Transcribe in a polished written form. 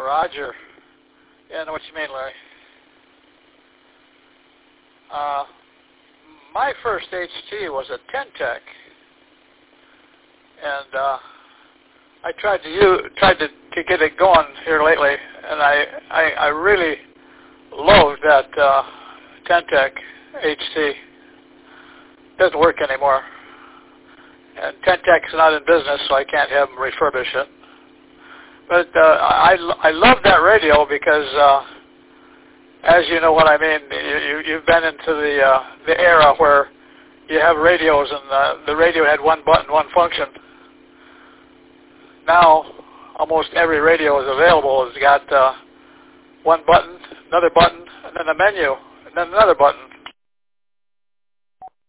Roger. Yeah, I know what you mean, Larry. My first HT was a Ten-Tech, and I tried to get it going here lately, and I really loathed that Ten-Tech HT. Doesn't work anymore, and Ten-Tech's not in business, so I can't have them refurbish it. But I love that radio because, as you know what I mean, you've been into the era where you have radios and the radio had one button, one function. Now, almost every radio is available. It's got one button, another button, and then a menu, and then another button.